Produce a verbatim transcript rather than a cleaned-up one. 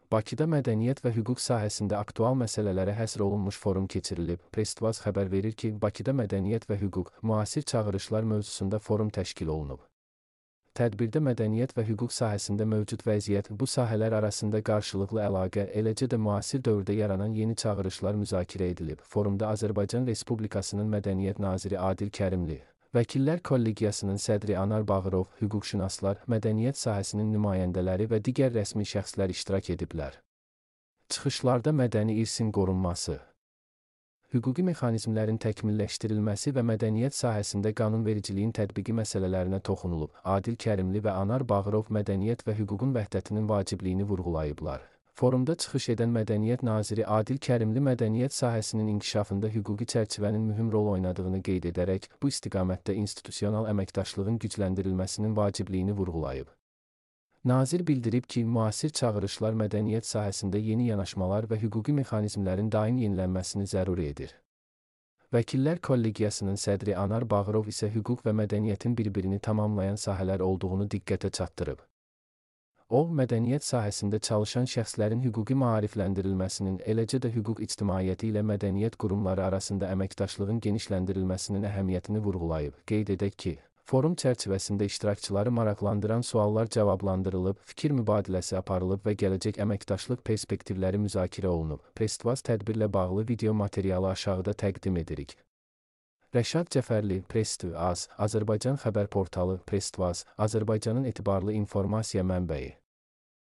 Bakıda mədəniyyət və hüquq sahəsində aktual məsələlərə həsr olunmuş forum keçirilib. Press-Tvaz xəbər verir ki, Bakıda mədəniyyət və hüquq, müasir çağırışlar mövzusunda forum təşkil olunub. Tədbirdə mədəniyyət və hüquq sahəsində mövcud vəziyyət, bu sahələr arasında qarşılıqlı əlaqə, eləcə də müasir dövrdə yaranan yeni çağırışlar müzakirə edilib. Forumda Azərbaycan Respublikasının Mədəniyyət naziri Adil Kərimli, Vəkillər Kollegiyasının sədri Anar Bağırov, hüquqşünaslar, mədəniyyət sahəsinin nümayəndələri və digər rəsmi şəxslər iştirak ediblər. Çıxışlarda mədəni irsin qorunması, hüquqi mexanizmlərin təkmilləşdirilməsi və mədəniyyət sahəsində qanunvericiliyin tətbiqi məsələlərinə toxunulub. Adil Kərimli və Anar Bağırov mədəniyyət və hüququn vəhdətinin vacibliyini vurğulayıblar. Forumda çıxış edən Mədəniyyət naziri Adil Kərimli mədəniyyət sahəsinin inkişafında hüquqi çərçivənin mühüm rol oynadığını qeyd edərək, bu istiqamətdə institusional əməkdaşlığın gücləndirilməsinin vacibliyini vurğulayıb. Nazir bildirib ki, müasir çağırışlar mədəniyyət sahəsində yeni yanaşmalar və hüquqi mexanizmlərin daim yenilənməsini zəruri edir. Vəkillər Kollegiyasının sədri Anar Bağırov isə hüquq və mədəniyyətin bir-birini tamamlayan sahələr olduğunu diqqətə çatdırıb. O, mədəniyyət sahəsində çalışan şəxslərin hüquqi maarifləndirilməsinin, eləcə də hüquq ictimaiyyəti ilə mədəniyyət qurumları arasında əməkdaşlığın genişləndirilməsinin əhəmiyyətini vurğulayıb. Qeyd edək ki, forum çərçivəsində iştirakçıları maraqlandıran suallar cavablandırılıb, fikir mübadiləsi aparılıb və gələcək əməkdaşlıq perspektivləri müzakirə olunub. Press-Tvaz tədbirlə bağlı video materialı aşağıda təqdim edirik. Rəşad Cəfərli, Press-Tvaz, Azərbaycan xəbər portalı, Press-Tvaz, Azərbaycanın etibarlı informasiya mənbəyi.